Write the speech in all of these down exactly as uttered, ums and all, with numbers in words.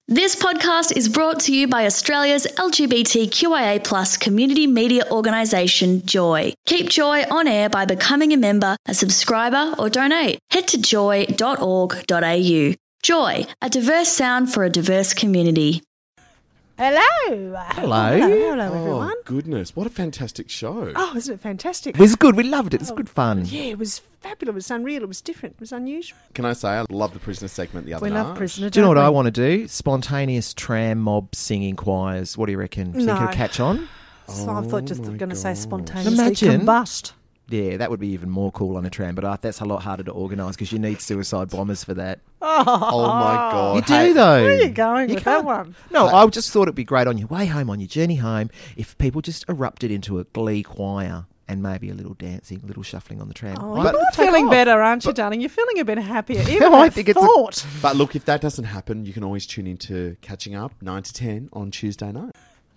This podcast is brought to you by Australia's L G B T Q I A plus community media organisation, Joy. Keep Joy on air by becoming a member, a subscriber or donate. Head to joy dot org dot a u. Joy, a diverse sound for a diverse community. Hello. Hello. Hello, hello everyone. Oh, goodness. What a fantastic show. Oh, isn't it fantastic? It was good. We loved it. It was good fun. Yeah, it was fabulous. It was unreal. It was different. It was unusual. Can I say I love the Prisoner segment the other We night? love Prisoner. Do you know what don't I we? want to do? Spontaneous tram mob singing choirs. What do you reckon? Think No. it'll catch on? So I thought just Oh, my going to say God. spontaneously Imagine. combust. Yeah, that would be even more cool on a tram, but uh, that's a lot harder to organise because you need suicide bombers for that. Oh, my God. You do, Hey, though. Where are you going You with can't- that one? No, I just thought it'd be great on your way home, on your journey home, if people just erupted into a glee choir and maybe a little dancing, a little shuffling on the tram. Oh, But- you're take feeling off. better, aren't you, darling? You're feeling a bit happier. Even I that think it's a- thought. But look, if that doesn't happen, you can always tune into Catching Up, nine to ten on Tuesday night.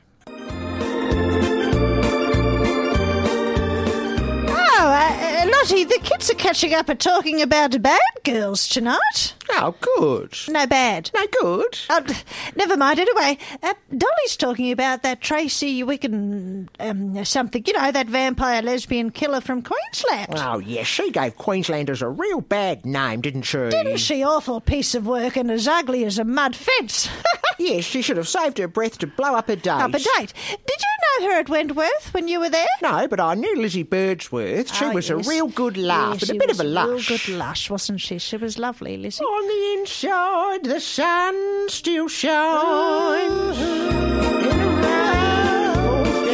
Oh, uh, Lottie, the kids are catching up and talking about bad girls tonight. Oh, good. No bad. No good. Oh, never mind. Anyway, uh, Dolly's talking about that Tracy Wicken um, something, you know, that vampire lesbian killer from Queensland. Oh, yes, she gave Queenslanders a real bad name, didn't she? Didn't she? Awful piece of work and as ugly as a mud fence. Yes, she should have saved her breath to blow up her date. Up a date. Did you know her at Wentworth when you were there? No, but I knew Lizzie Birdsworth. She Oh, was yes. a real good laugh Yeah, and a she bit was of a lush. real good lush, wasn't she? She was lovely, Lizzie. On the inside, the sun still shines. And the rain falls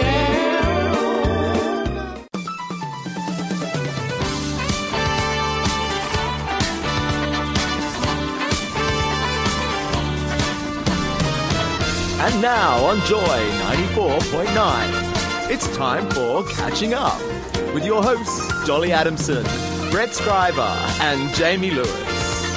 down. And now on Joy ninety-four point nine, it's time for Catching Up with your hosts Dolly Adamson, Brett Scriber and Jamie Lewis.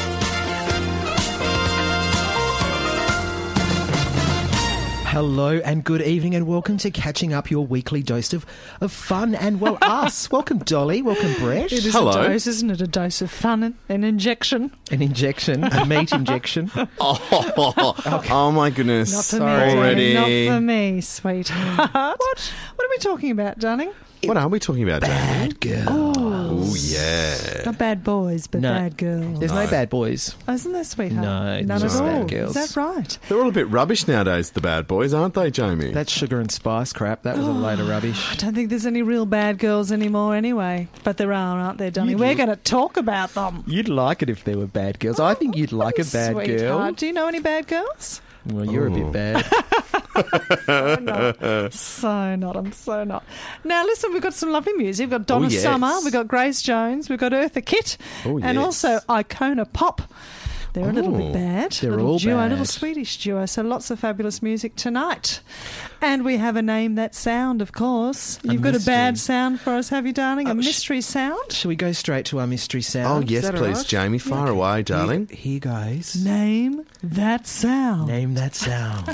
Hello and good evening and welcome to Catching Up, your weekly dose of, of fun and, well, us. Welcome, Dolly. Welcome, Brett. It is Hello. a dose, isn't it? A dose of fun, an injection. An injection, a meat injection. Oh, oh my goodness. Not for Sorry. me, Already. darling. Not for me, sweetheart. what? What are we talking about, darling? What are we talking about, Jamie? Bad girl. Oh, yeah. Not bad boys, but No. bad girls. There's no bad boys. Oh, isn't there, sweetheart? No, None just at all. bad girls. Is that right? They're all a bit rubbish nowadays, the bad boys, aren't they, Jamie? That's sugar and spice crap. That was a load of rubbish. I don't think there's any real bad girls anymore anyway. But there are, aren't there, darling? We're going to talk about them. You'd like it if there were bad girls. I think you'd like a bad girl. Sweetheart. Do you know any bad girls? Well, you're a Oh. bit bad. So not. So not. I'm so not. Now, listen, we've got some lovely music. We've got Donna Oh, yes. Summer. We've got Grace Jones. We've got Eartha Kitt. Oh, And yes. also Icona Pop. They're a little bit Oh. bad. They're little all duo, bad. A little Swedish duo. So lots of fabulous music tonight. And we have a Name That Sound, of course. A You've got a mystery. bad sound for us, have you, darling? A Oh, sh- mystery sound? Shall we go straight to our mystery Oh, sound? yes, that all please, right? Jamie. Fire away, darling. Here, here goes. Name That Sound. Name that sound.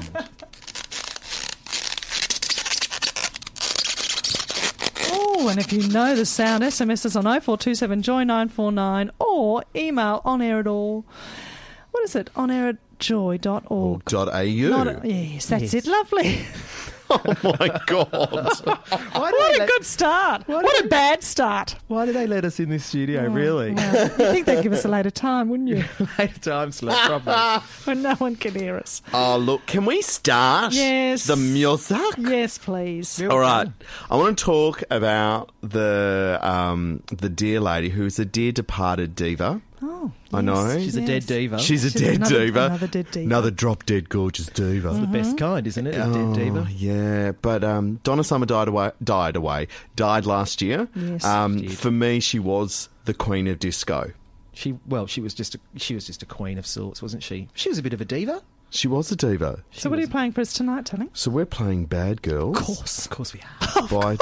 Oh, and if you know the sound, S M S us on oh four two seven joy nine four nine or email on air at all. What is it? On air at joy dot org. Dot A U. Not a- yes, that's Yes. it. Lovely. Oh, my God. Why do What they a let- good start. Why What do a bad start. Why do they let us in this studio, really? Well, you think they'd give us a later time, wouldn't you? Later time slot, probably. When no one can hear us. Oh, look, can we start Yes. the music? Yes, please. All right. I want to talk about the um, the dear lady who is a dear departed diva. Oh, I know. yes, She's a yes. dead diva. She's a She's dead another- diva. another dead diva. Another drop dead gorgeous diva. the best kind, isn't it? A Oh, dead diva. yeah, but um, Donna Summer died away. Died away. Died last year. Yes, um, she did. for me, she was the queen of disco. She well, she was just a, she was just a queen of sorts, wasn't she? She was a bit of a diva. She was a diva. So what are you playing for us tonight, darling? So we're playing Bad Girls. Of course, of course we are. By,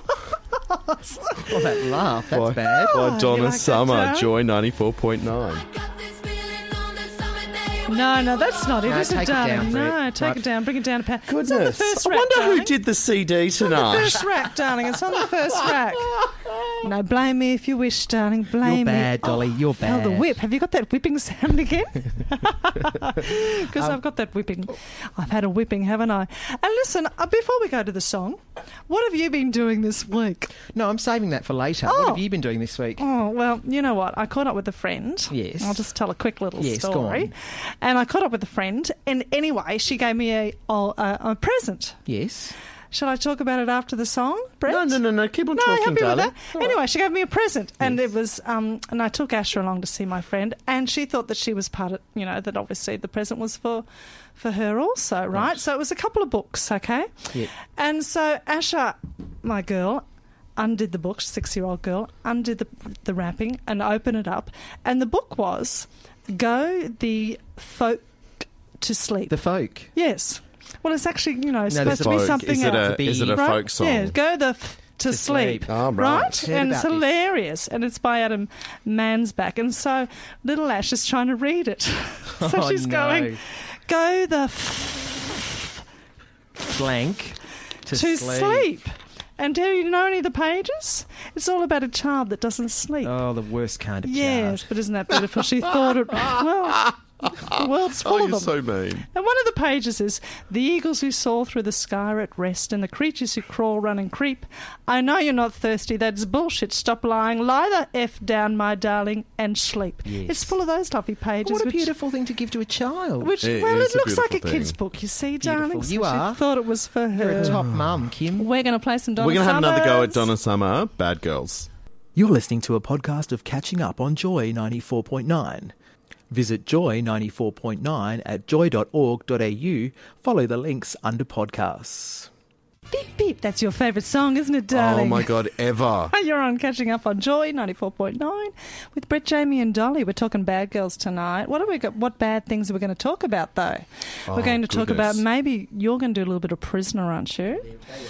Oh, that laugh, that's by, bad. by you Donna like that, Summer, Joe? Joy ninety-four point nine. Got this feeling on the summer day No, no, that's not it, No, is it, take it darling? down, no, Brett. take Right. it down. Bring it down a pound. It's on the Goodness. first I rack, wonder darling. who did the C D It's on the tonight. first rack, darling. It's on the first rack. No, blame me if you wish, darling. Blame You're me. bad, Dolly. You're Feel bad. the whip. Have you got that whipping sound again? Because I've got that whipping. I've had a whipping, haven't I? And listen, uh, before we go to the song, what have you been doing this week? No, I'm saving that for later. Oh. What have you been doing this week? Oh, well, you know what? I caught up with a friend. Yes. I'll just tell a quick little Yes, go story. on. And I caught up with a friend, and anyway, she gave me a, a, a present. Yes. Shall I talk about it after the song, Brett? No, no, no, no. Keep on No, talking, happy darling. with that. Anyway, she gave me a present, and it was, um, and I took Asher along to see my friend, and she thought that she was part of, you know, that obviously the present was for, for her also, right? So it was a couple of books, okay? Yeah. And so Asher, my girl, undid the book, six-year-old girl, undid the the wrapping and opened it up, and the book was "Go the Folk to Sleep." The folk. Yes. Well, it's actually, you know, there's supposed a to be Folk. something Is it else. a, is it a Right? folk song? Yeah, go the f- to, To sleep. sleep. Oh, right. Heard And it's about this. hilarious. And it's by Adam Mansbach. And so little Ash is trying to read it. so Oh, she's no. going, go the f- Blank. To, to sleep. And do you know any of the pages? It's all about a child that doesn't sleep. Oh, the worst kind of yes, child. but isn't that beautiful? She thought it, well, the world's full Oh, of you're them. so mean. And one of the pages is, the eagles who soar through the sky are at rest and the creatures who crawl, run and creep. I know you're not thirsty. That's bullshit. Stop lying. Lie the F down, my darling, and sleep. Yes. It's full of those lovely pages. What a which, beautiful thing to give to a child. Which, It well, is it a looks like a beautiful kid's thing. book, you see, Beautiful. darling. So You she are. thought it was for You're her. a top mum, Kim. We're going to play some Donna We're going to have another go at Summers. Donna Summer, Bad Girls. You're listening to a podcast of Catching Up on Joy ninety-four point nine. Visit Joy ninety-four point nine at joy dot org dot a u. Follow the links under podcasts. Beep, beep. That's your favourite song, isn't it, darling? Oh, my God, ever. You're on Catching Up on Joy ninety-four point nine with Brett, Jamie and Dolly. We're talking bad girls tonight. What have we got? What bad things are we going to talk about, though? Oh, We're going to talk about, goodness. maybe you're going to do a little bit of Prisoner, aren't you?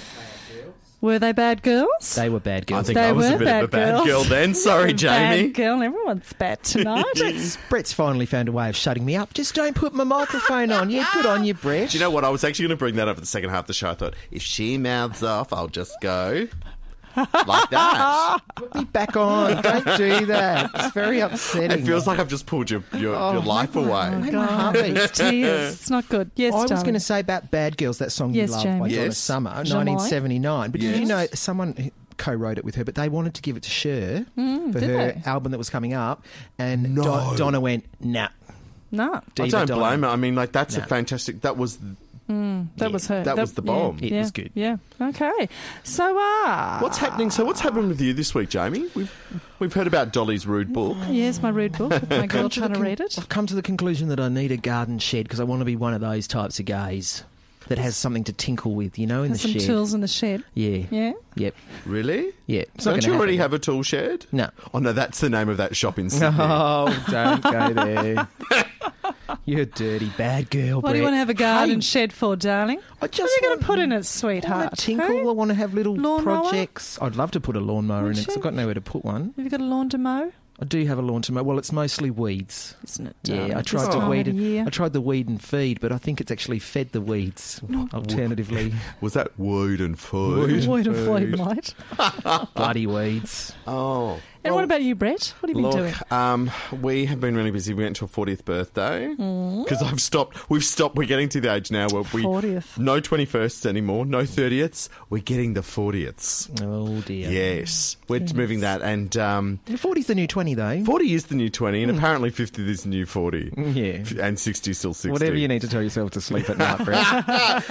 Were they bad girls? They were bad I girls. think They I was were a bit of a bad bad girls. girl then. Sorry, Jamie. Bad girl. Everyone's bad tonight. Brett's, Brett's finally found a way of shutting me up. Just don't put my microphone on. Yeah, good on you, Brett. Do you know what? I was actually going to bring that up at the second half of the show. I thought, if she mouths off, I'll just go like that. Put me back on. Don't do that. It's very upsetting. It feels like I've just pulled your, your, your life away. Make my heart beat. It's tears. It's not good. Yes, I was darling. going to say about Bad Girls, that song Yes, you love Jamie. by Donna Yes. Summer, Jamie. nineteen seventy-nine. But did you Yes. know someone co-wrote it with her, but they wanted to give it to Cher for Mm, did her they? album that was coming up, and No. Don- Donna went, nah. No, I Diva don't Donna. blame her. I mean, like, that's a No. fantastic... That was... that was her. that was the yeah, bomb. It yeah, was good. Yeah. Okay. So, uh, What's happening? So what's happening with you this week, Jamie? We've, we've heard about Dolly's rude book. Yes, my rude book. with My girl trying to con- read it. I've come to the conclusion that I need a garden shed because I want to be one of those types of gays that has something to tinkle with, you know, in There's the some shed. tools in the shed. Yeah. Yeah. Yep. Really? Yeah. It's not Don't gonna you already happen. have a tool shed? No. Oh, no, that's the name of that shop in Sydney. Oh, don't go there. You're a dirty bad girl, What do you Brett. want to have a garden Hey, shed for, darling? I What just are you going want- to put in it, I want sweetheart? to tinkle. Hey? I want to have little Lawnmower? projects. I'd love to put a lawnmower Would in it because you? I've got nowhere to put one. Have you got a lawn to mow? I do have a lawn to mow. Well, it's mostly weeds. Isn't it? Yeah, darling? I This tried to time weed. of the year. I tried the weed and feed, but I think it's actually fed the weeds. Alternatively, Was that weed and food? Void of void, mate. bloody weeds. Oh. And what about you, Brett? What have you been doing? Look, um, we have been really busy. We went to a fortieth birthday because I've stopped. We've stopped. We're getting to the age now where we fortieth. no twenty-firsts anymore, no thirtieths. We're getting the fortieths. Oh dear. Yes, we're moving that, and um, forty's the new twenty, though. forty is the new twenty, and apparently fifty is the new forty, Yeah. and sixty is still sixty. Whatever you need to tell yourself to sleep at night, Brett.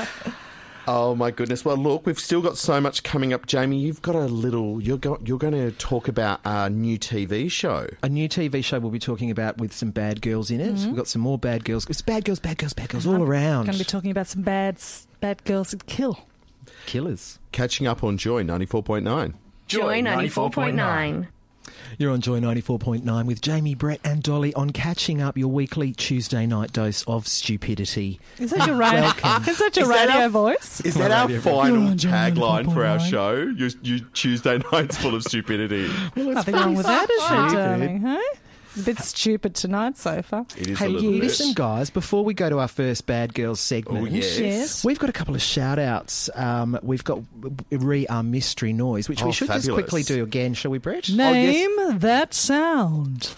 Oh my goodness! Well, look, we've still got so much coming up, Jamie. You've got a little. You're go, you're going to talk about a new T V show. A new T V show we'll be talking about with some bad girls in it. Mm-hmm. We've got some more bad girls. It's bad girls, bad girls, bad girls all around. Going to be talking about some bad, s- bad girls that kill. Killers. Catching up on Joy ninety-four point nine. Joy ninety-four point nine. You're on Joy ninety-four point nine with Jamie, Brett and Dolly on Catching Up, your weekly Tuesday night dose of stupidity. Is that your radio? Welcome. Is that your Is that radio our- voice? Is My that our radio- final You're on Joy tagline for our ninety-four point nine. show? Your, your Tuesday nights full of stupidity. Nothing wrong with that, is there, darling? Huh? a bit stupid tonight so far. It is Hey, a little bit. listen, guys, before we go to our first Bad Girls segment, Oh, yes. Yes. we've got a couple of shout-outs. Um, we've got re our mystery noise, which Oh, we should just fabulous. quickly do again, shall we, Brett? Name that sound.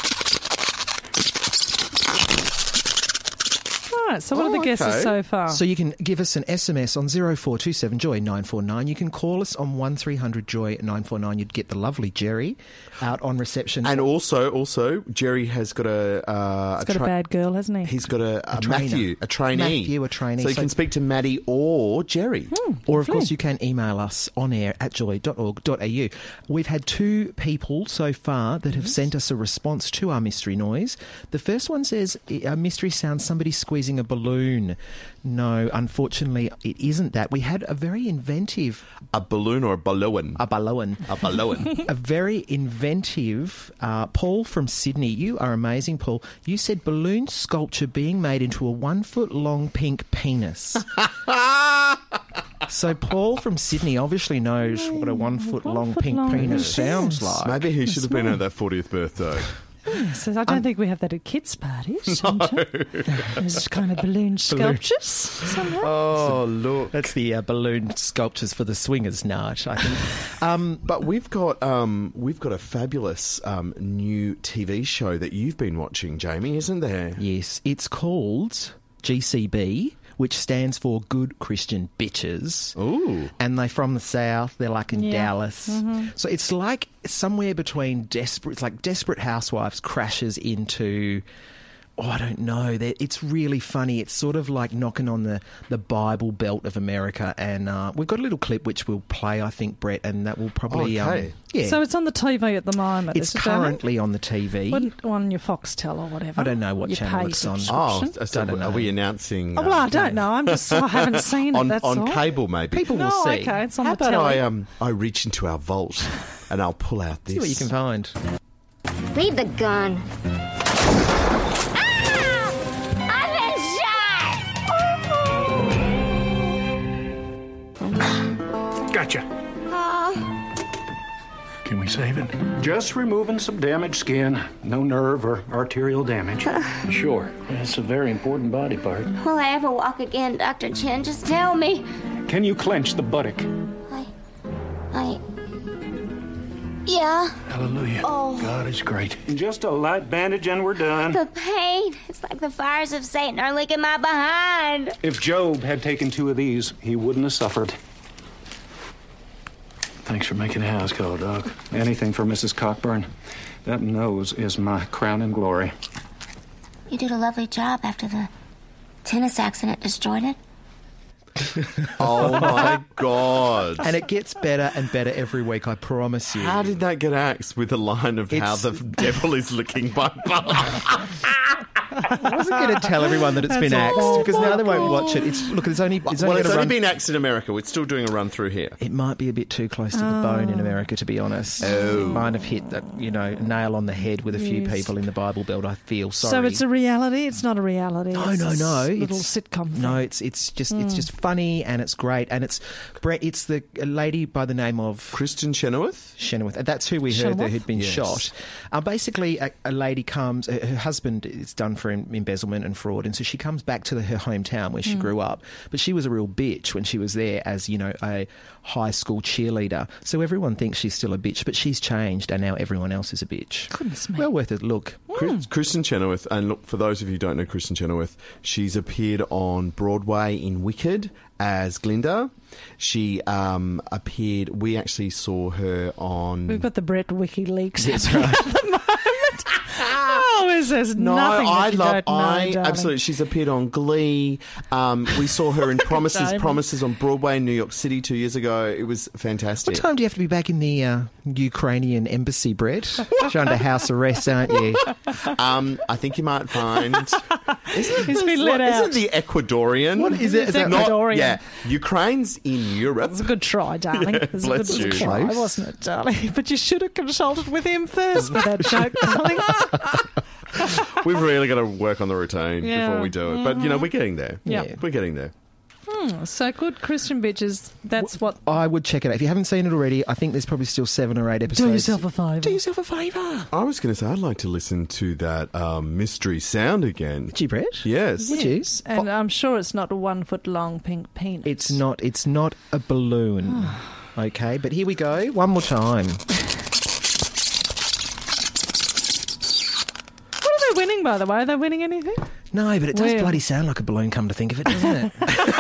All right, so what Oh, are the guesses okay. so far? So you can give us an S M S on zero four two seven joy nine four nine. You can call us on one three hundred joy nine four nine. You'd get the lovely Jerry out on reception. And also, also, Jerry has got a. Uh, He's got a tra- bad girl, hasn't he? He's got a, a, A trainer. Matthew, a trainee. Matthew, a trainee. So you So- can speak to Maddie or Jerry. Or, of course, you can email us on air at joy dot org dot a u. We've had two people so far that have sent us a response to our mystery noise. The first one says, a mystery sound, somebody squeezing a balloon. No, unfortunately, it isn't that. We had a very inventive, A balloon or a balloon? a balloon, A balloon. a very inventive, uh, Paul from Sydney. You are amazing, Paul. You said balloon sculpture being made into a one foot long pink penis. So Paul from Sydney obviously knows what a one foot long foot pink long penis penis. sounds like. Maybe he should have been at that fortieth birthday. So I don't think we have that at kids' parties. No. There's kind of balloon sculptures somehow. Oh, look. That's the uh, balloon sculptures for the swingers night, I think. Um, But we've got um, we've got a fabulous um, new T V show that you've been watching, Jamie, isn't there? yes, it's called G C B, which stands for Good Christian Bitches. Ooh. And they're from the South. They're like in Yeah. Dallas. So it's like somewhere between desperate, it's like Desperate Housewives crashes into, oh, I don't know. They're- It's really funny. It's sort of like knocking on the, the Bible Belt of America. And uh, we've got a little clip which we'll play, I think, Brett, and that will probably... Okay. Um, yeah. So it's on the T V at the moment. it's is it, Jamie? currently on the T V. What- on your Foxtel or whatever. I don't know what Your channel pay it's on. Oh, subscription. so Don't know. are we announcing... Oh, well, uh, I don't know. I'm just I haven't seen it. on That's on all. cable, maybe? People will No, see. okay, it's on How the about telly. I, um, I reach into our vault and I'll pull out this... See what you can find. Leave the gun. Gotcha. Can we save it? Just removing some damaged skin. No nerve or arterial damage. Sure. It's a very important body part. Will I ever walk again, Doctor Chen? Just tell me. Can you clench the buttock? I. I. Yeah. Hallelujah. Oh. God is great. Just a light bandage and we're done. The pain. It's like the fires of Satan are licking my behind. If Job had taken two of these, he wouldn't have suffered. Thanks for making a house call, Doc. Anything for Missus Cockburn. That nose is my crown and glory. You did a lovely job after the tennis accident destroyed it. Oh, my God. And it gets better and better every week, I promise you. How did that get axed with a line of how It's- the devil is licking my butt? I wasn't going to tell everyone that it's been That's axed all. because now they won't watch it. It's look, it's only it's well, only it's going to only run. been axed in America. We're still doing a run through here. It might be a bit too close to the bone in America, to be honest. Oh. Might have hit that, you know, nail on the head with a few Yes. people in the Bible Belt. I feel sorry. So it's a reality. It's not a reality. No, it's no, this no. Little It's- sitcom. Thing. No, it's it's just it's just funny and it's great and it's Brett. It's the a lady by the name of Kristen Chenoweth? Chenoweth. And that's who we heard that Chenoweth? who'd been Yes. shot. Uh, basically, a, a lady comes. Her, her husband is done for em- embezzlement and fraud, and so she comes back to the, her hometown where she grew up. But she was a real bitch when she was there as, you know, a high school cheerleader. So everyone thinks she's still a bitch, but she's changed, and now everyone else is a bitch. Goodness me. Well worth a look. Chris- Kristen Chenoweth, and look, for those of you who don't know Kristen Chenoweth, she's appeared on Broadway in Wicked as Glinda. She um, appeared, we actually saw her on... We've got the Brett WikiLeaks. That's right. Oh, it says No, nothing that I you love. don't know, I darling. absolutely. She's appeared on Glee. Um, we saw her in Promises, Damon. Promises on Broadway in New York City two years ago. It was fantastic. What time do you have to be back in the uh, Ukrainian embassy, Brett? You're under house arrest, aren't you? Um, I think you might find. He's been let out. Isn't the Ecuadorian? What is it? It's Is that Not, Ecuadorian. yeah, Ukraine's in Europe. It's a good try, darling. Yeah, It was bless a good you. try, Close. wasn't it, darling? But you should have consulted with him first for that joke, darling. We've really got to work on the routine Yeah. before we do it. But you know, we're getting there. Yeah. we're getting there. Hmm, so good Christian bitches. That's what. I would check it out. If you haven't seen it already, I think there's probably still seven or eight episodes. Do yourself a favour. Do yourself a favour. I was going to say, I'd like to listen to that um, mystery sound again. Gee, Brett? Yes. Would you? And I'm sure it's not a one foot long pink penis. It's not. It's not a balloon. Okay, but here we go. One more time. What are they winning, by the way? Are they winning anything? No, but it does Well. bloody sound like a balloon, come to think of it, doesn't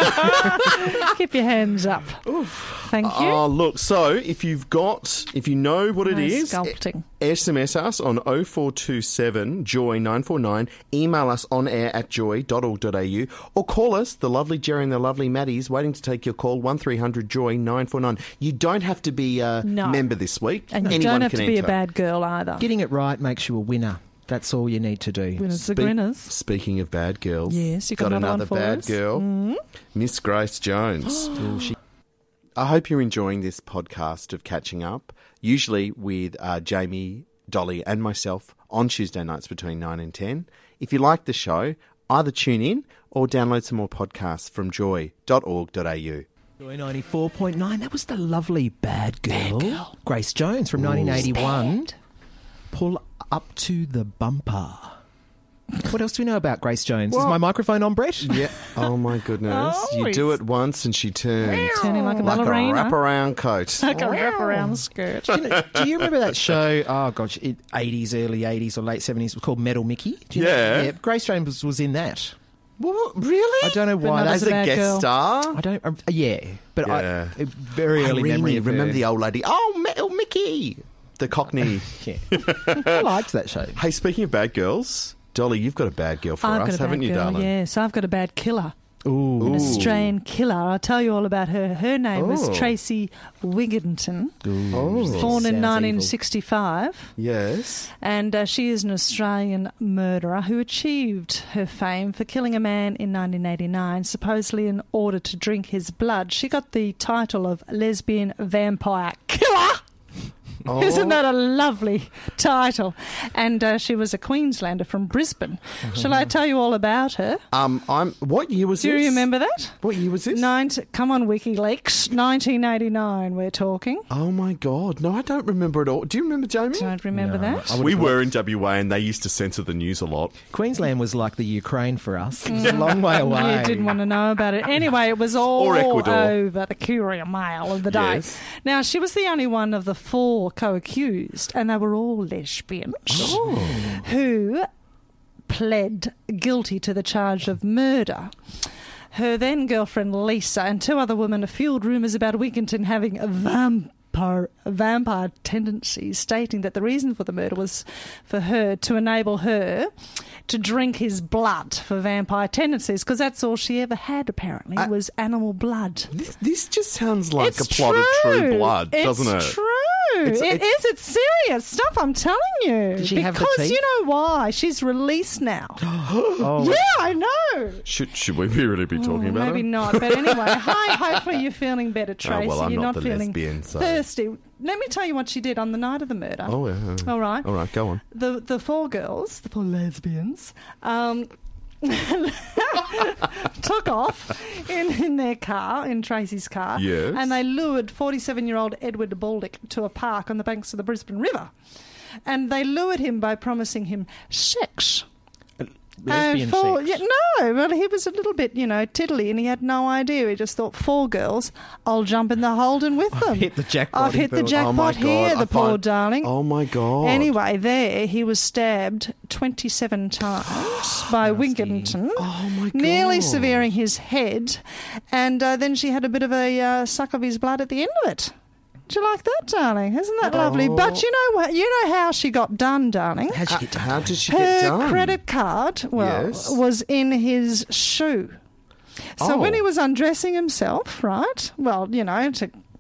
it? Keep your hands up. Thank you. Oh, look, so if you've got, if you know what it No is, sculpting. S M S us on oh four two seven joy nine four nine, email us on air at joy dot org dot a u, or call us, the lovely Jerry and the lovely Maddie's waiting to take your call, one three hundred joy nine four nine. You don't have to be a No. member this week. And you Anyone don't have can to be enter. a bad girl either. Getting it right makes you a winner. That's all you need to do. Winners the Spe- grinners. Speaking of bad girls, Yes, you got another another one for bad us? girl, Mm. Miss Grace Jones. Ooh, she- I hope you're enjoying this podcast of Catching Up, usually with uh, Jamie, Dolly and myself on Tuesday nights between nine and ten. If you like the show, either tune in or download some more podcasts from joy dot org dot a u. Joy ninety-four point nine. That was the lovely bad girl, Grace Jones from nineteen eighty-one. Pull up to the bumper. What else do we know about Grace Jones? Is Well- my microphone on, Brett? Yeah. Oh, my goodness. Oh, you do he's- it once and she turns Turning like a like a ballerina. wraparound coat. Like a wrap-around skirt. Do you, know, do you remember that show? Oh gosh, it, eighties, early eighties or late seventies. It was called Metal Mickey. Do you know- Yeah. yeah. Grace Jones was, was in that. What? Really? I don't know why. not That, As a a bad guest girl. star? I don't. Um, yeah, but Yeah. I a very early Irene, memory. Of her. remember the old lady? Oh, Metal Mickey. The Cockney. Yeah, I liked that show. Hey, speaking of bad girls, Dolly, you've got a bad girl for I've us, got a haven't bad you, girl, darling? yes. I've got a bad killer. Ooh, An Australian killer. I'll tell you all about her. Her name was Oh. Tracy Wigginton, Oh. born in Sounds nineteen evil. sixty-five. Yes. And uh, she is an Australian murderer who achieved her fame for killing a man in nineteen eighty-nine, supposedly in order to drink his blood. She got the title of lesbian vampire killer. Oh. Isn't that a lovely title? And uh, she was a Queenslander from Brisbane. Shall I tell you all about her? Um, I'm. What year was Do this? you remember that? What year was this? Nine, come on, WikiLeaks. nineteen eighty-nine, we're talking. Oh my God! No, I don't remember at all. Do you remember, Jamie? Don't remember that? We were in W A, and they used to censor the news a lot. Queensland was like the Ukraine for us. It was a long way away. You didn't want to know about it. Anyway, it was all Or Ecuador. over the Courier Mail of the day. Yes. Now, she was the only one of the four co-accused, and they were all lesbians Oh. who pled guilty to the charge of murder. Her then girlfriend Lisa and two other women have fueled rumours about Wigginton having a vampire, vampire tendencies, stating that the reason for the murder was for her to enable her to drink his blood for vampire tendencies, because that's all she ever had, apparently, I- was animal blood. This, this just sounds like It's a plot of True Blood, it's doesn't it? True. It's- It it's- is. It's serious stuff, I'm telling you. Did she have the because teeth? you know why? She's released now. Oh, Yeah, I know. Should should we really be talking about Maybe it? not. But anyway, hi. Hopefully you're feeling better, Tracy. Oh, well, I'm you're not not, the feeling lesbian, so- thirsty. Let me tell you what she did on the night of the murder. Oh, yeah. All right. All right, go on. The the four girls, the four lesbians, um, took off in, in their car, in Tracy's car, Yes. and they lured forty-seven-year-old Edward Baldick to a park on the banks of the Brisbane River. And they lured him by promising him sex. lesbian And four, sex. Yeah, no, well, he was a little bit, you know, tiddly, and he had no idea. He just thought, four girls, I'll jump in the Holden with them. hit the jackpot, I've he hit the thought. Oh, my jackpot here, God, the I poor find- darling. Oh my God! Anyway, there he was stabbed twenty-seven times by Wigginton, Oh my God! nearly severing his head, and uh, then she had a bit of a uh, suck of his blood at the end of it. Do you like that, darling? Isn't that lovely? Oh. But you know what? You know how she got done, darling. How'd you get to How did she Her get done? credit card, well, Yes. was in his shoe. So Oh. when he was undressing himself, right? Well, you know, to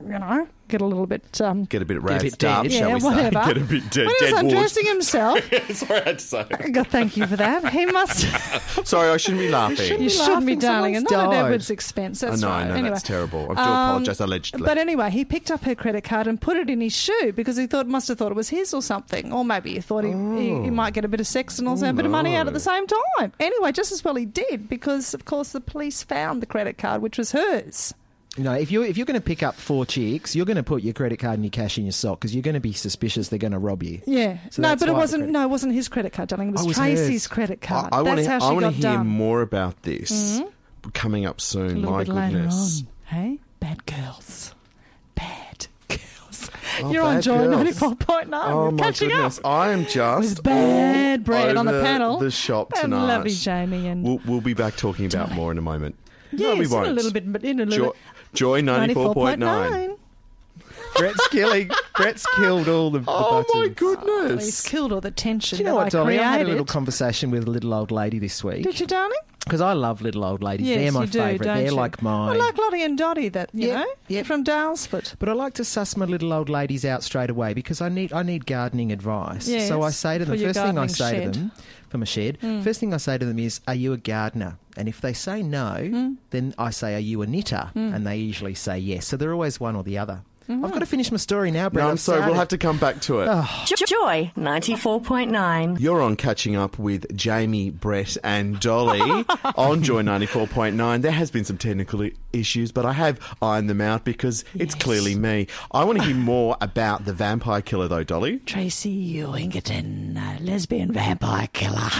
you know, get a little bit... Um, Get a bit Get a bit razzed up, dead. shall yeah, we whatever. say? Get a bit dead. when he was dead wood. undressing himself... Sorry, I had to say it. God, thank you for that. He must... Sorry, I shouldn't be laughing. You shouldn't be, darling, and not at died. Edward's expense. That's I know, right. I know, anyway, that's terrible. I do um, apologise, allegedly. But anyway, he picked up her credit card and put it in his shoe because he thought must have thought it was his or something, or maybe he thought he, he, he might get a bit of sex and also Oh, a bit of money out no. at the same time. Anyway, just as well he did because, of course, the police found the credit card, which was hers. No, if you're if you're going to pick up four chicks, you're going to put your credit card and your cash in your sock because you're going to be suspicious they're going to rob you. Yeah, So no, that's but it why the wasn't. credit- No, it wasn't his credit card, darling. It was, Oh, it was Tracy's hers. credit card. I, I That's want to how she I want to got hear done. more about this coming up A soon. little My bit goodness. later on. Hey, bad girls, bad girls. Oh, You're on bad Joy girls. ninety-four point nine. Oh We're my catching goodness! up. I am just With bad all bread on the over panel. The shop And tonight. lovely Jamie and we'll, we'll be back talking about more in a moment. yes, no, we in won't. a little bit, but in a little Joy, Joy ninety-four point nine. Brett's killing. Brett's killed all the, the Oh my buttons. goodness! He's killed all the tension. Do you know that what, I Dolly? I had a created. little conversation with a little old lady this week. Did you, darling? Because I love little old ladies. Yes, They're my you do, favourite. don't They're you? like my... I like Lottie and Dottie, that you Yeah, know, yeah. from Dalesford. But I like to suss my little old ladies out straight away because I need I need gardening advice. Yes, so I say to for them, your first thing I gardening say shed. to them, from a shed, Mm. first thing I say to them is, are you a gardener? And if they say no, Mm. then I say, are you a knitter? Mm. And they usually say yes. So they're always one or the other. Mm-hmm. I've got to finish my story now, Brett. No, I'm I've sorry. We'll started. have to come back to it. Joy ninety-four point nine. You're on Catching Up with Jamie, Brett and Dolly on Joy ninety-four point nine. There has been some technical i- issues, but I have ironed them out because it's clearly me. I want to hear more about the vampire killer, though, Dolly. Tracy Wingerton, uh, lesbian vampire killer.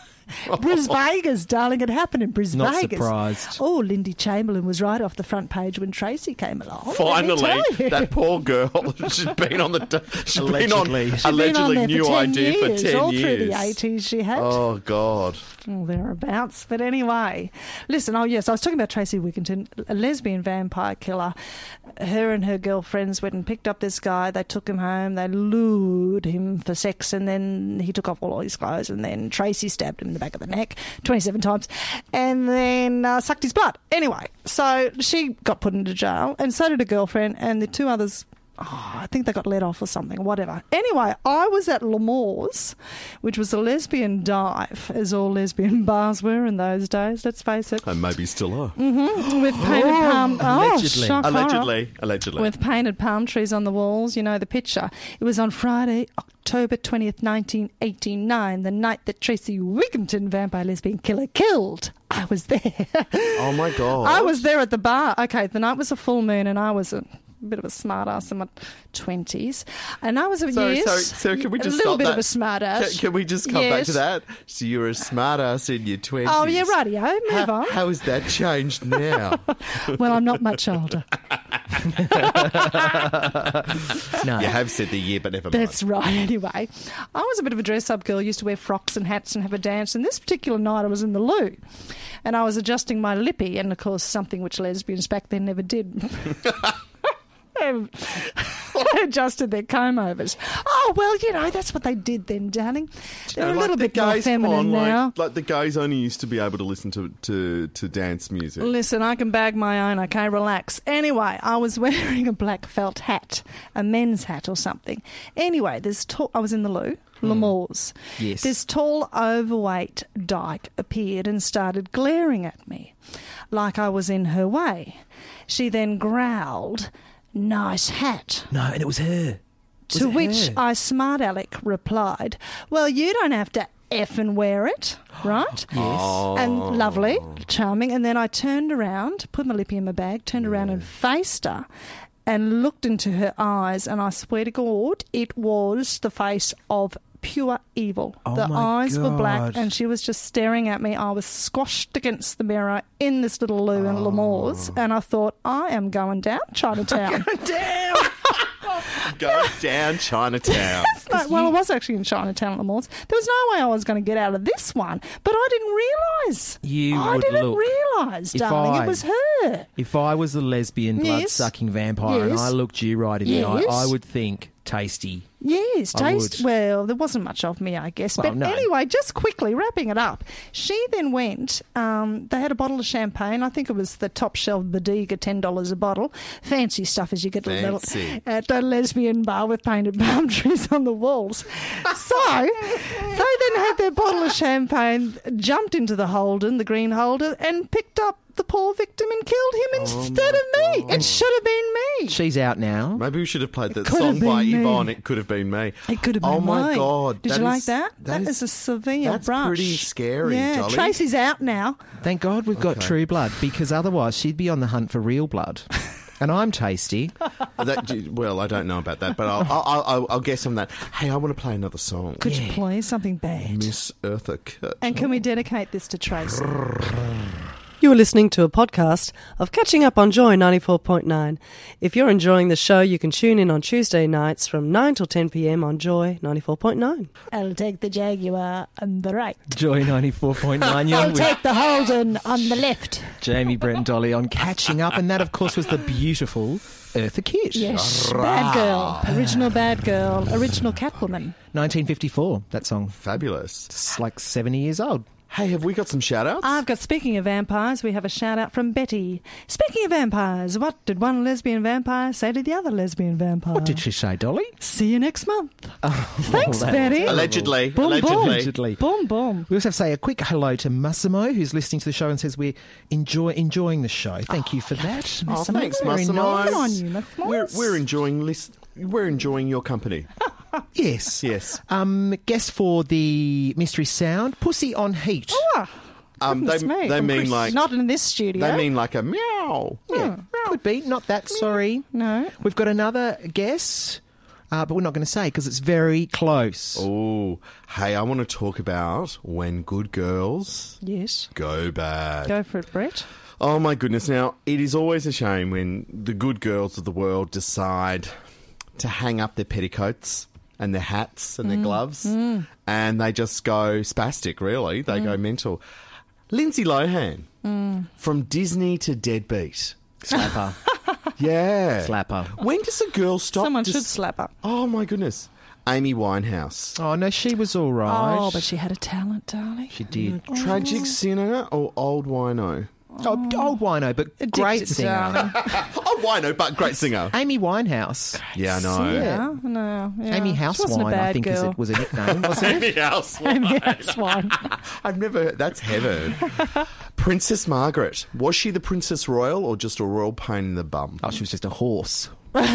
Bris Vegas, darling. It happened in Bris Not Vegas. surprised. Oh, Lindy Chamberlain was right off the front page when Tracy came along. let me Finally, tell you. that poor girl. She's been on the. She's Allegedly. been on She's She'd been on allegedly there new for ten idea years, for ten all years. through the eighties she had. Oh God. Oh, thereabouts. But anyway, listen, oh, yes, I was talking about Tracy Wigginton, a lesbian vampire killer. Her and her girlfriends went and picked up this guy. They took him home. They lured him for sex, and then he took off all his clothes, and then Tracy stabbed him in the back of the neck twenty-seven times, and then uh, sucked his blood. Anyway, so she got put into jail, and so did her girlfriend, and the two others... Oh, I think they got let off or something, whatever. Anyway, I was at L'Amour's, which was a lesbian dive, as all lesbian bars were in those days, let's face it. And maybe still are. Mm-hmm. With painted palm... Oh, Allegedly. shock horror. Allegedly. Allegedly. With painted palm trees on the walls, you know, the picture. It was on Friday, October twentieth, nineteen eighty-nine, the night that Tracy Wigginton, vampire lesbian killer, killed. I was there. Oh my God. I was there at the bar. Okay, the night was a full moon, and I was a bit of a smart ass in my twenties, and I was a Sorry, yes, sorry, so can we just a little stop bit that? of a smart ass. Can, can we just come back Yes. to that? So you were a smart ass in your twenties. Oh yeah, rightio. Move How, on. how has that changed now? Well, I'm not much older. No. You have said the year, but never mind. That's right. Anyway, I was a bit of a dress-up girl. Used to wear frocks and hats and have a dance. And this particular night, I was in the loo, and I was adjusting my lippy, and of course, something which lesbians back then never did. They adjusted their comb-overs. Oh, well, you know, that's what they did then, darling. They're You know, a little like bit the more guys, come feminine on, now. Like, like the guys only used to be able to listen to, to, to dance music. Listen, I can bag my own, okay? Relax. Anyway, I was wearing a black felt hat, a men's hat or something. Anyway, this tall, I was in the loo, L'Amour's. Yes. This tall, overweight dyke appeared and started glaring at me like I was in her way. She then growled, "Nice hat." No, and it was her. Was To it which her? I, smart aleck, replied, "Well, you don't have to effing wear it, right?" Yes. And lovely, charming. And then I turned around, put my lippy in my bag, turned around and faced her and looked into her eyes. And I swear to God, it was the face of pure evil. Oh the my eyes were black God. and she was just staring at me. I was squashed against the mirror in this little loo in L'Amour's. And I thought, I am going down Chinatown. Damn! Go down Chinatown. No, well, I was actually in Chinatown at L'Amour's. There was no way I was going to get out of this one, but I didn't realise. You I would didn't look- realise, If darling. I- It was her. If I was a lesbian Yes. blood-sucking vampire and Yes. I looked you right in the eye, Yes. I would think tasty. Yes. Jeez, I taste. would. Well, there wasn't much of me, I guess. Well, but no. anyway, just quickly wrapping it up, she then went. Um, they had a bottle of champagne. I think it was the top shelf Bodega, ten dollars a bottle. Fancy stuff as you get Fancy. at a lesbian bar with painted palm trees on the walls. So they then had their bottle of champagne, jumped into the Holden, the green Holden, and picked up the poor victim and killed him instead of me. It should have been me. She's out now. Maybe we should have played that could song have been by me. Yvonne. It could have been me. It could have been Oh my mine. God! Did that you like is- that? That is, a severe that's brush. pretty scary, Yeah, Dolly. Tracy's out now. Thank God we've got Okay. True Blood, because otherwise she'd be on the hunt for real blood. And I'm tasty. That, well, I don't know about that, but I'll, I'll, I'll, I'll guess on that. Hey, I want to play another song. Could you please something bad? Miss Eartha Kitt. And can we dedicate this to Tracy? You are listening to a podcast of Catching Up on Joy ninety-four point nine. If you're enjoying the show, you can tune in on Tuesday nights from nine till ten p.m. on Joy ninety-four point nine. I'll take the Jaguar on the right. Joy ninety-four point nine. You're I'll with take the Holden on the left. Jamie, Brett and Dolly on Catching Up. And that, of course, was the beautiful Eartha Kitt. Yes, bad girl. Original bad girl. Original Catwoman. nineteen fifty-four, that song. Fabulous. It's like seventy years old. Hey, have we got some shout-outs? I've got, speaking of vampires, we have a shout-out from Betty. Speaking of vampires, what did one lesbian vampire say to the other lesbian vampire? What did she say, Dolly? See you next month. Thanks, that- Betty. Allegedly. Boom, Allegedly. boom. Allegedly. Boom, boom. We also have to say a quick hello to Massimo, who's listening to the show and says we're enjoy, enjoying the show. Thank you for that. Oh, Massimo. thanks, Very Massimo. nice. Good on you, Massimo. We're, we're enjoying lis- We're enjoying your company. Yes. Yes. Um, guess for the mystery sound, Pussy on Heat. Oh, Um, they goodness me. they From mean Chris. like Not in this studio. they mean like a meow. Yeah, could be. Not that sorry. No. We've got another guess, uh, but we're not going to say because it's very close. Oh, hey, I want to talk about when good girls Yes. go bad. Go for it, Brett. Oh my goodness! Now it is always a shame when the good girls of the world decide to hang up their petticoats and their hats and their gloves, and they just go spastic. Really, they go mental. Lindsay Lohan from Disney to Deadbeat. Slapper. Yeah, Slapper. When does a girl stop? Someone dis- should slap her. Oh my goodness, Amy Winehouse. Oh, no, she was all right. Oh, but she had a talent, darling. She did. Tragic singer or old wino? Oh, old wino, but great Addicted, singer. darling. Oh, wino, but great singer. Amy Winehouse. Yeah, I know. Yeah, no. Yeah. Amy She wasn't a Housewine, I bad think, is girl. it was a nickname, wasn't it? Amy House. Amy Housewine. I've never heard. That's heaven. Princess Margaret. Was she the Princess Royal or just a royal pain in the bum? Oh, she was just a horse.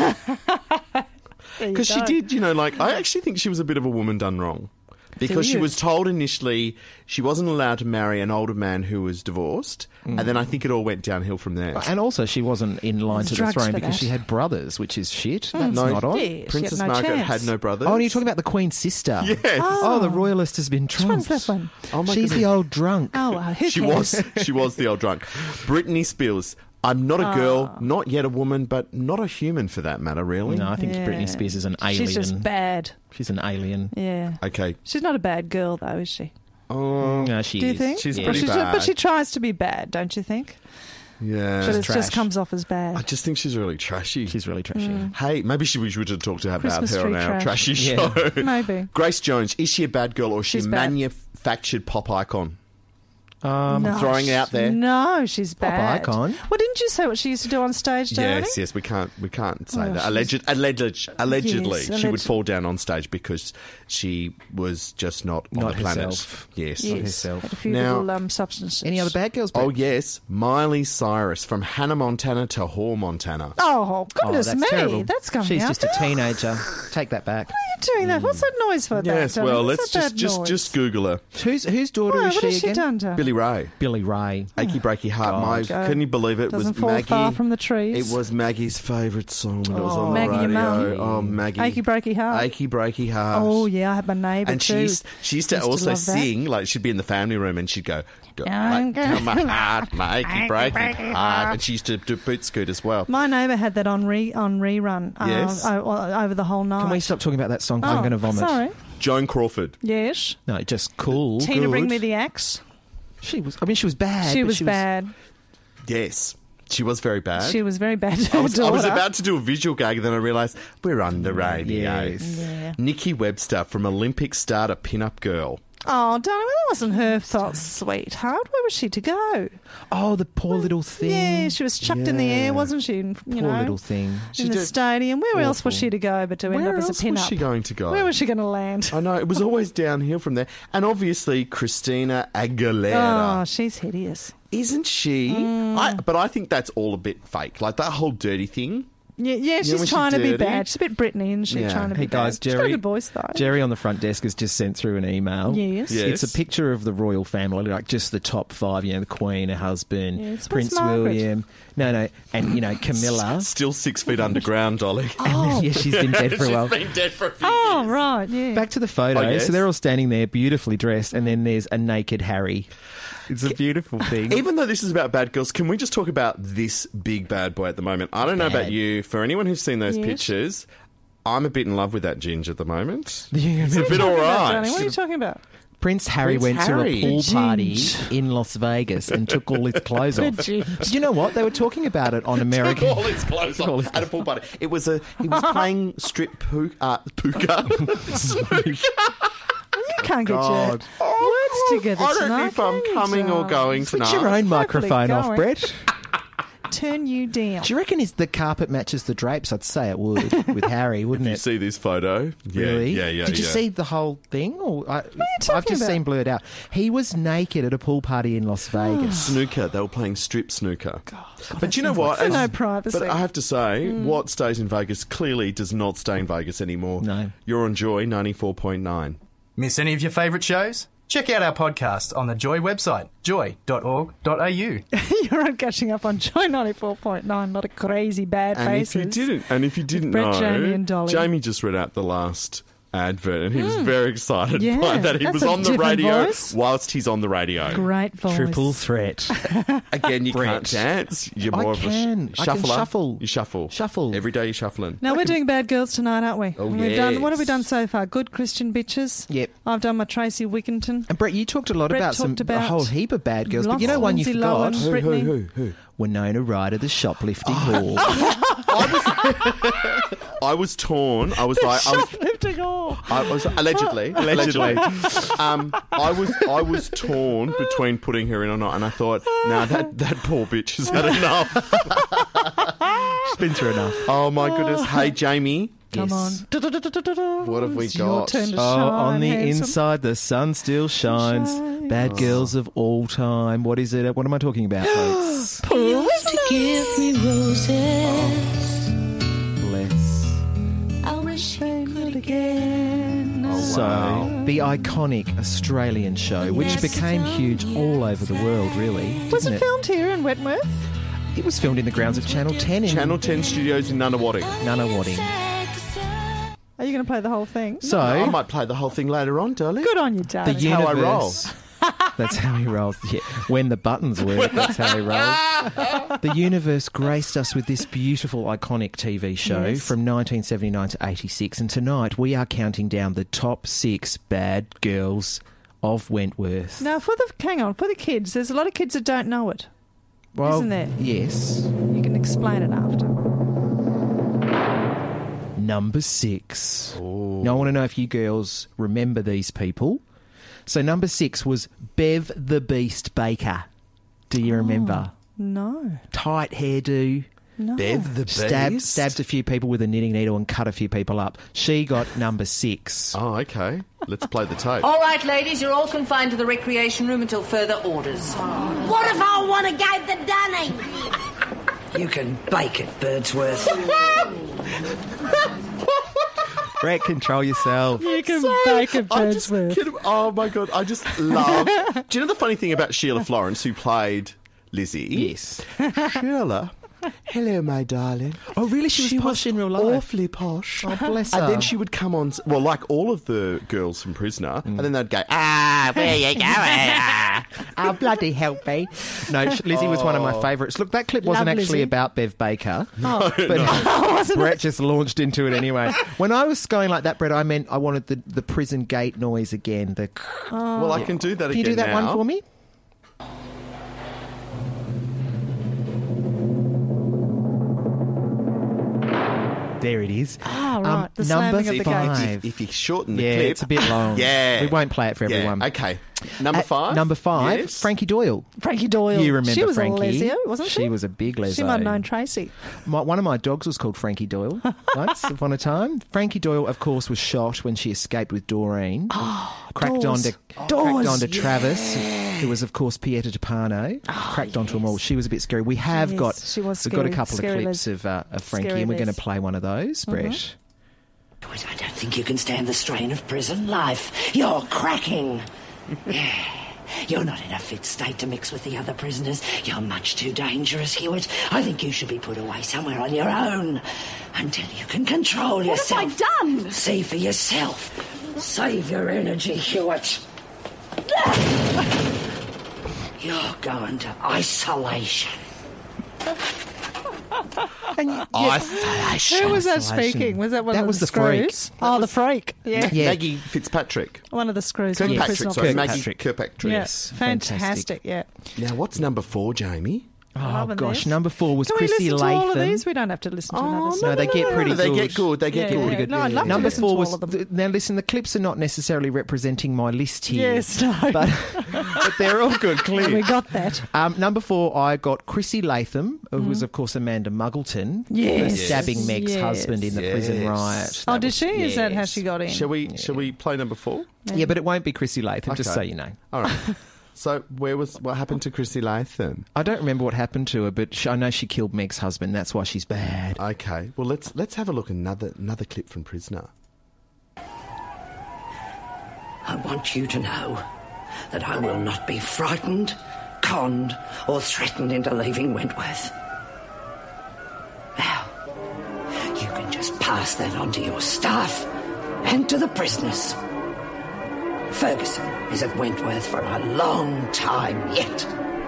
Because she did, you know, like, I actually think she was a bit of a woman done wrong. Because she you? was told initially she wasn't allowed to marry an older man who was divorced. And then I think it all went downhill from there. And also, she wasn't in line There's to the drugs throne for because that. she had brothers, which is shit. That's No. not on. Yeah, she Princess had no Margaret chance. had no brothers. Oh, and you're talking about the Queen's sister. Yes. Oh, the royalist has been Which one's trumped. that one? Oh, my She's goodness. the old drunk. Oh, uh, who She cares? was. She was the old drunk. Britney Spears. I'm not a girl, not yet a woman, but not a human for that matter, really. No, I think Yeah. Britney Spears is an alien. She's just bad. She's an alien. Yeah. Okay. She's not a bad girl, though, is she? Oh, No, she Do you is. think? She's Yeah. pretty she's bad. But she tries to be bad, don't you think? yeah. But it trash. just comes off as bad. I just think she's really trashy. She's really trashy. Hey, maybe she, we should have talked to her about Christmas her on tree our trash. trashy Yeah. show. Maybe. Grace Jones, is she a bad girl or is she She's a bad. manufactured pop icon? Um, No, throwing it out there. No, she's Pop bad. icon. Well, didn't you say what she used to do on stage, darling? Yes, yes, we can't, we can't say Oh, that. she's- Alleged, alleged, allegedly, Yes, she would alleged- fall down on stage because she was just not, on Not the planet. herself. Yes. Yes, herself. had a few Now- little um, substances. Any other bad girls? Brett? Oh yes, Miley Cyrus from Hannah Montana to Whore Montana. Oh, Oh, goodness that's me. terrible. That's coming She's out. just a teenager. Take that back. What are you doing that? What's that noise for? Yes, that, darling? well, What's let's that just bad just noise? just Google her. Whose whose daughter Why, is what she has she again? done to her? Billy Ray. Billy Ray. Achy Breaky Heart. My, God. can you believe it? Doesn't was fall Maggie. far from the trees. It was Maggie's favourite song when it was Oh. on Maggie, the your radio. mum. Oh, Maggie. Achy Breaky Heart. Achy Breaky Heart. Oh, yeah, I had my neighbour And too. she used, she used to Used to also love that. sing, like she'd be in the family room and she'd go, "Go- I'm like, going- my heart, my achy breaky breaky heart. heart. And she used to do boot scoot as well. My neighbour had that on re on rerun uh, Yes. o- o- over the whole night. Can we stop talking about that song? 'Cause oh, I'm going to vomit. Sorry. Joan Crawford. Yes. No, just cool. Tina, good. bring me the axe. She was. I mean, she was bad. she but was bad. Yes. She was very bad. She was very bad to I her was, I was daughter. about to do a visual gag, and then I realised we're on the radio. Yes. Yeah. Nikki Webster from Olympic starter pin-up girl. Oh, darling, well, that wasn't her fault, sweetheart. Where was she to go? Oh, the poor little thing. Yeah, she was chucked in the Yeah. air, wasn't she? You Poor know, little thing. She in the did- stadium. Where else was Awful. she to go but to end Where up as else a pin-up? was she going to go? Where was she going to land? I know, it was always downhill from there. And obviously, Christina Aguilera. Oh, she's hideous. Isn't she? Mm. I, but I think that's all a bit fake. Like, that whole dirty thing. Yeah, yeah, when she's she's trying to be dirty? bad. She's a bit Britney, isn't she? Yeah. Trying to Hey be guys, bad. She's got a Jerry, good voice, though. Jerry on the front desk has just sent through an email. Yes. Yes. It's a picture of the royal family, like just the top five, you know, the Queen, her husband, Yes, what's Prince Margaret? William. No, no, and, you know, Camilla. Still six feet underground, Dolly. And, yeah, she's been dead for a while. She's been dead for a few Oh, years. right, yeah. Back to the photo. Oh, yes. So they're all standing there, beautifully dressed, and then there's a naked Harry. It's a beautiful thing. Even though this is about bad girls, can we just talk about this big bad boy at the moment? I don't know about Bad. you. For anyone who's seen those Yes. pictures, I'm a bit in love with that Ginge at the moment. Yeah. It's a bit What are you all talking about, right. darling? What are you talking about? Prince Harry Prince went Harry. to a pool Ginge. party in Las Vegas and took all his clothes The off. Ginge. Did you know what? They were talking about it on American... Took all his clothes Took all off his- at a pool party. It was a. He was playing strip poo, uh, puka. You can't get God. your words together I don't tonight, know if I'm can you, coming or darling? going Put tonight. your own Hopefully microphone off, going. Brett. Turn you down. Do you reckon is the carpet matches the drapes? I'd say it would with Harry, wouldn't You it? see this photo? Yeah, Really? Yeah, yeah. Did you yeah. see the whole thing? Or I, talking I've just about? seen blurred out. He was naked at a pool party in Las Vegas. snooker? They were playing strip snooker. but you know what? like As- no privacy. But I have to say, what stays in Vegas clearly does not stay in Vegas anymore. No. You're on Joy ninety-four point nine. Miss any of your favourite shows? Check out our podcast on the Joy website, joy dot org dot a u. You're on catching up on Joy ninety-four point nine. Not a crazy bad And faces. if you didn't, and if you didn't Brett, know, Jamie and Dolly. Jamie just read out the last advert, and he was very excited Yeah, by that. He that's was a on the different radio voice. whilst he's on the radio. Great voice. Triple threat. Again, you Brett. can't dance. You're I more of a can. sh- I can shuffler. shuffle. You shuffle. Shuffle. Every day you're shuffling. Now we're doing bad girls tonight, aren't we? Oh, We've done. What have we yes. done so far? Good Christian bitches. Yep. I've done my Tracy Wickington. And Brett, you talked a lot Brett about some talked about a whole heap of bad girls, but lots you know of one you Lindsay forgot? Lohan. Who, who, Brittany. who, who? Winona Ryder, the shoplifting whore. I was torn. I was like, I was, Shoplifting all. I was allegedly, allegedly. um, I was, I was torn between putting her in or not, and I thought, nah, that that poor bitch has had enough. She's been through enough. Oh my goodness! Hey, Jamie. Come Yes. on. What have we It's your got? turn to Oh, shine, on the handsome. inside, the sun still shines. Shine. Bad girls of all time. What is it? What am I talking about, folks? Give me roses. Bless. I wish you could again. So, the iconic Australian show, which became huge all over the world, really. Was didn't it filmed here in Wentworth? It was filmed in the grounds of Channel ten in Channel ten Studios in Nunawading. Nunawading. Are you going to play the whole thing? So, I might play the whole thing later on, darling. Good on you, the darling. That's how I roll. universe. That's how he rolls. Yeah. When the buttons work, that's how he rolls. The universe graced us with this beautiful, iconic T V show Yes. from nineteen seventy-nine to eighty-six. And tonight we are counting down the top six bad girls of Wentworth. Now, for the hang on, for the kids, there's a lot of kids that don't know it. well, isn't there? Yes. You can explain it after. Number six. Now, I want to know if you girls remember these people. So, number six was Bev the Beast Baker. Do you remember? No. Tight hairdo. No. Bev the Stabbed, Beast? stabbed a few people with a knitting needle and cut a few people up. She got number six. Oh, okay. Let's play the tape. All right, ladies, you're all confined to the recreation room until further orders. What if I want to go the dunny? You can bake it, Birdsworth. Brett, control yourself. You can bake a I just, Birdsworth. can- oh my god, I just love. Do you know the funny thing about Sheila Florence, who played Lizzie? Yes. Sheila. Hello, my darling. Oh, really? She was posh in real life? Awfully posh. Oh, bless her. And then she would come on, well, like all of the girls from Prisoner, and then they'd go, ah, where you going? Ah. Oh, bloody help me. No, sh- Lizzie was one of my favourites. Look, that clip wasn't Love actually Lizzie. about Bev Baker. Oh. But Brett just launched into it anyway. When I was going like that, Brett, I meant I wanted the, the prison gate noise again. The Well, I can do that Can you again do that now. one for me? There it is. Ah, right. Um, the number slamming of the five. gates. If you shorten the Yeah, clip. it's a bit long. Yeah. We won't play it for Yeah, everyone. okay. Number At five? Number five, Yes. Frankie Doyle. Frankie Doyle. You remember she was Frankie? a lesio, wasn't she? She was a big leso. She might have known Tracy. My, one of my dogs was called Frankie Doyle once upon a time. Frankie Doyle, of course, was shot when she escaped with Doreen. Oh, cracked Dawes. onto Dawes, cracked onto yeah. Travis, who was, of course, Pieta Tupano. cracked onto them all. She was a bit scary. We have Yes, got she was we've got a scary. couple Scary of clips Les. of, uh, of Frankie, Scary and we're Les. going to play one of those, Brett. Mhm. I don't think you can stand the strain of prison life. You're cracking. You're not in a fit state to mix with the other prisoners. You're much too dangerous, Hewitt. I think you should be put away somewhere on your own until you can control yourself. What have I done? See for yourself. Save your energy, Hewitt. You're going to isolation. And you, Isolation. Who was that Isolation. speaking? Was that one That of was the the freak. screws? Oh, the freak. Yeah. Yeah. Maggie Fitzpatrick. One of the screws. One of the Kirkpatrick, prison sorry. officers. Maggie Kirkpatrick. Yes. Fantastic. Yeah. Now, what's number four, Jamie? Oh, Loving gosh. this. Number four was Can we Chrissy listen to all of Latham. these? We don't have to listen to another. No, they get pretty They good. get good. They get Yeah, good. yeah. Good. No, I'd love to Number listen four to was all of them. th- now. Listen, the clips are not necessarily representing my list here. Yes, no. but, but they're all good clips. We got that. Um, number four, I got Chrissy Latham, who was of course Amanda Muggleton, for Yes. stabbing Meg's Yes. husband in the Yes. prison riot. Oh, That did was- she? Is that how yes. she got in? Shall we? Shall we play number four? Yeah, but it won't be Chrissy Latham. Just Okay. so you know. All right. So, where was what happened to Chrissy Latham? I don't remember what happened to her, but she, I know she killed Meg's husband. That's why she's bad. Okay. Well, let's let's have a look at another another clip from Prisoner. I want you to know that I will not be frightened, conned, or threatened into leaving Wentworth. Now, you can just pass that on to your staff and to the prisoners. Ferguson is at Wentworth for a long time yet.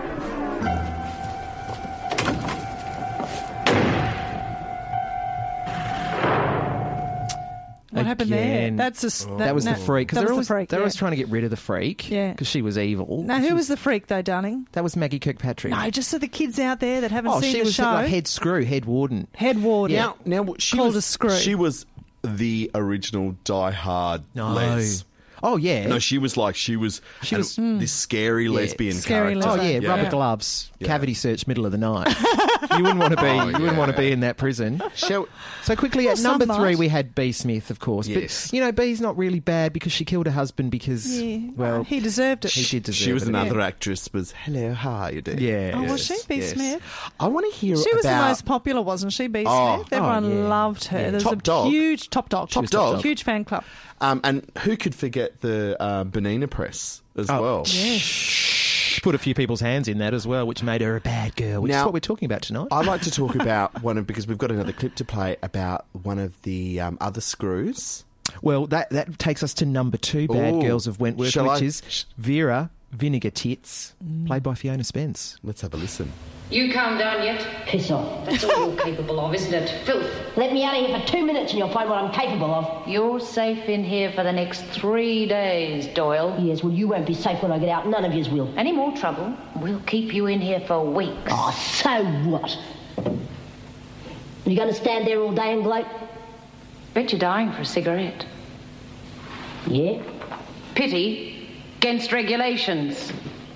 What happened there? Again. That's a, s- That, that was no, the freak. Because that they're, was always, the freak, they're yeah. always trying to get rid of the freak. Yeah. Because she was evil. Now, She who was the freak though, darling? That was Maggie Kirkpatrick. No, just so the kids out there that haven't oh, seen she the was show. like head screw, head warden. Head warden. Now, now she Called was a screw. She was the original Die Hard No. Les. Oh yeah. No, she was like she was. She and was- this scary lesbian Scary character. Oh yeah, Yeah. rubber Yeah. gloves, Yeah. cavity search, middle of the night. you wouldn't want to be. Oh, you wouldn't want to yeah. be in that prison. Shall, So quickly, Well, at number some three, might. we had B. Smith, of course. Yes. But you know, B's not really bad because she killed her husband because Yeah. well, he deserved it. he did deserve she was it. another actress. Was hello, how are you doing? Yeah. Oh, was she? B. Smith? I want to hear She was about the most popular, wasn't she, B. Oh. Smith? Everyone Oh, yeah. loved her. Yeah. There's Top a dog. huge top dog. Top dog. Huge fan club. um, and who could forget the uh, Bonina press as Oh, well? She put a few people's hands in that as well, which made her a bad girl, which is Now- what we're talking about tonight. I'd like to talk about one of because we've got another clip to play about one of the um, other screws. Well, that that takes us to number two, Bad Ooh. Girls of Wentworth, Shall which I- is Vera Vinegar Tits, played by Fiona Spence. Let's have a listen. You calm down yet? Piss off. That's all you're capable of, isn't it? Filth. Let me out of here for two minutes and you'll find what I'm capable of. You're safe in here for the next three days, Doyle. Yes, well, you won't be safe when I get out. None of yous will. Any more trouble, we'll keep you in here for weeks. Oh, so what? You going to stand there all day and gloat? Bet you're dying for a cigarette. Yeah. Pity against regulations.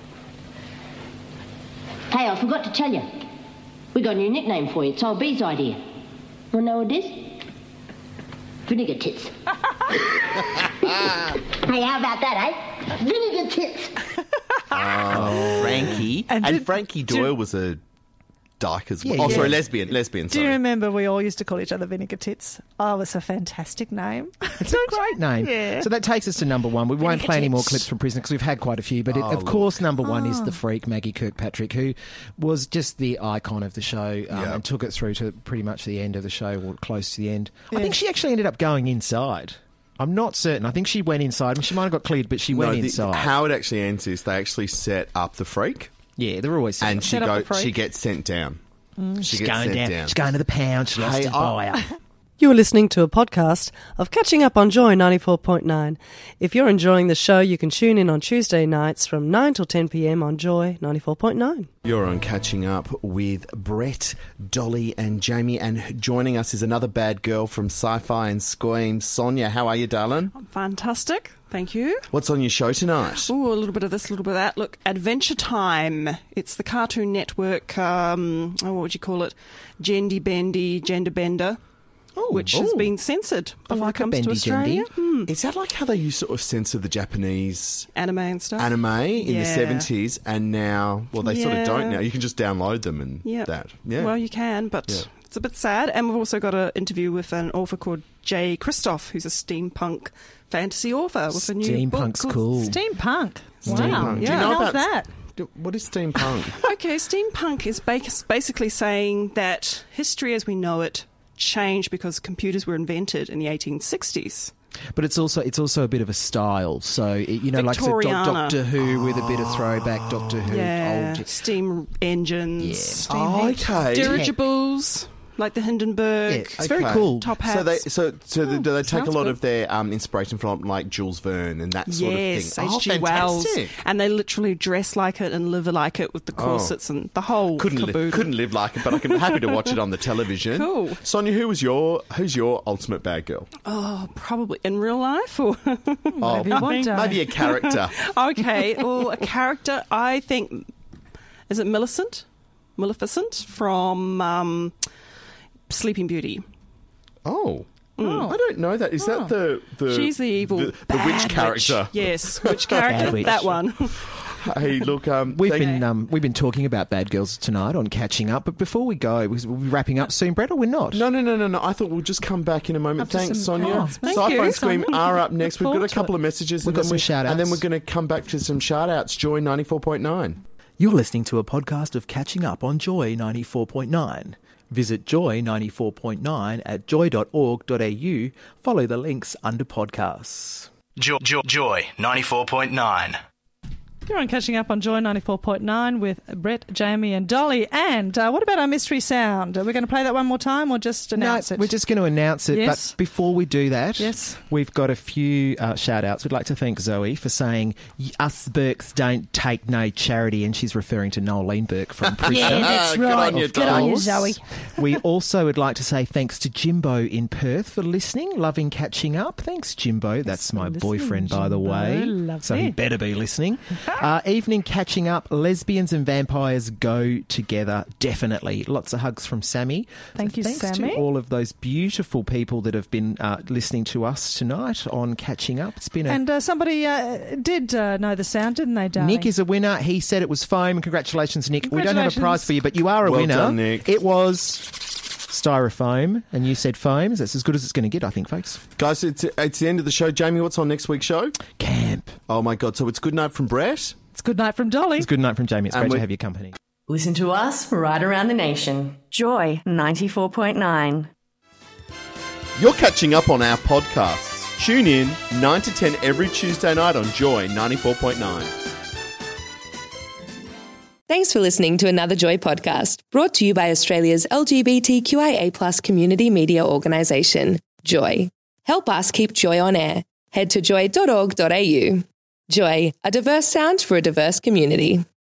Hey, I forgot to tell you. We got a new nickname for you. It's old B's idea. Want to know what it is? Vinegar Tits. Hey, how about that, eh? Vinegar Tits. Oh, Frankie. And And, did- Frankie did- Doyle was a dyke as well. Yeah, oh, yeah. sorry, lesbian. Lesbian, Do you sorry. remember we all used to call each other Vinegar Tits? Oh, it's a fantastic name. It's a great name. Yeah. So that takes us to number one. We won't Vinegar play any more Tits. clips from Prisoner because we've had quite a few. But it, Oh, of look. course, number one is Oh. the freak, Maggie Kirkpatrick, who was just the icon of the show um, Yeah. and took it through to pretty much the end of the show or close to the end. I Yeah. think she actually ended up going inside. I'm not certain. I think she went inside. I mean, she might have got cleared, but she No, went the- inside. how it actually ends is they actually set up the freak, yeah, they're always and she Set up go. the freak. She gets sent down. She She's gets going sent down. down. She's going to the pound. She lost Hey, his I- buyer. You are listening to a podcast of Catching Up on Joy ninety-four point nine. If you're enjoying the show, you can tune in on Tuesday nights from nine till ten p.m. on Joy ninety-four point nine. You're on Catching Up with Brett, Dolly and Jamie, and joining us is another bad girl from Sci-Fi and Scream, Sonia. How are you, darling? I'm fantastic. Thank you. What's on your show tonight? Oh, a little bit of this, a little bit of that. Look, Adventure Time. It's the Cartoon Network, um, oh, what would you call it? Gendy Bendy, Gender Bender. Oh, which has oh. been censored I before like it comes a bendy to Australia. gendy. Is that like how they used to sort of censor the Japanese anime and stuff? Anime in Yeah. the seventies, and now, well, they sort of Yeah. don't now. You can just download them and Yeah. that. Yeah. Well, you can, but Yeah. it's a bit sad. And we've also got an interview with an author called Jay Christoph, who's a steampunk fantasy author with a new book Steampunk's called cool. Steampunk. Wow. Steampunk. Do you Yeah. know How's about that? What is steampunk? Okay, steampunk is ba- basically saying that history as we know it changed because computers were invented in the eighteen sixties. But it's also it's also a bit of a style. So, it, you know, like so doc- Victoriana. Doctor Who with a bit of throwback Doctor Who. Yeah, Old. steam engines, Yeah. steam Oh, heat. okay. dirigibles, like the Hindenburg. Yeah, it's very cool. Top hats. So they so so Oh, do they take a sounds lot good. of their um, inspiration from like Jules Verne and that sort Yes, of thing? H G Oh, Wells, fantastic. and they literally dress like it and live like it with the Oh. corsets and the whole Couldn't caboodle. live, couldn't live like it, but I'm happy to watch it on the television. Cool. Sonia, who was your who's your ultimate bad girl? Oh, probably in real life, or Oh, Maybe one day. maybe a character. okay, well, a character. I think is it Millicent, Maleficent from um, Sleeping Beauty. Oh. Mm. I don't know that. Is that the, the She's the evil, the, the bad witch character? witch. Yes, witch Bad character. witch. That one. Hey, look, um, We've thank- been um, we've been talking about bad girls tonight on Catching Up, but before we go, because we'll be wrapping up soon, Brett, or we're not? No, no, no, no, no. I thought we'll just come back in a moment. After Thanks, some- Sonia. Oh, thank Sci-Fi you, and Scream Sonia. are up next. We've got a Forward to couple it. of messages. We've and got then some we- shout-outs. And then we're going to come back to some shout-outs. Joy ninety-four point nine. You're listening to a podcast of Catching Up on Joy ninety-four point nine. Visit Joy ninety-four point nine at joy dot org dot a u. Follow the links under podcasts. Joy, Joy, Joy ninety-four point nine. You're on Catching Up on Joy ninety-four point nine with Brett, Jamie and Dolly. And uh, what about our mystery sound? Are we going to play that one more time or just announce no, it? we're just going to announce it. Yes. But before we do that, Yes. we've got a few uh, shout-outs. We'd like to thank Zoe for saying, us Burks don't take no charity, and she's referring to Nolene Burke from Prisoner. Yeah, that's Good right. on you, Good on you, course. Zoe. We also would like to say thanks to Jimbo in Perth for listening, loving Catching Up. Thanks, Jimbo. That's for my listening, boyfriend, by the Jimbo. way. Lovely. So he better be listening. uh, evening Catching Up. Lesbians and vampires go together, definitely. Lots of hugs from Sammy. Thank you, Thanks Sammy. to all of those beautiful people that have been uh, listening to us tonight on Catching Up. It's been a... And uh, somebody uh, did uh, know the sound, didn't they, darling? Nick is a winner. He said it was foam. Congratulations, Nick. We don't have a prize Congratulations. for you, but you are a Well winner. done, Nick. It was styrofoam, and you said foam. That's as good as it's going to get, I think, folks. Guys, it's, it's the end of the show. Jamie, what's on next week's show? Camp. Oh, my God. So it's good night from Brett. It's good night from Dolly. It's good night from Jamie. It's And great we- to have your company. Listen to us right around the nation. Joy ninety-four point nine. You're catching up on our podcasts. Tune in nine to ten every Tuesday night on Joy ninety-four point nine. Thanks for listening to another Joy podcast, brought to you by Australia's L G B T Q I A plus community media organisation, Joy. Help us keep Joy on air. Head to joy dot org dot a u. Joy, a diverse sound for a diverse community.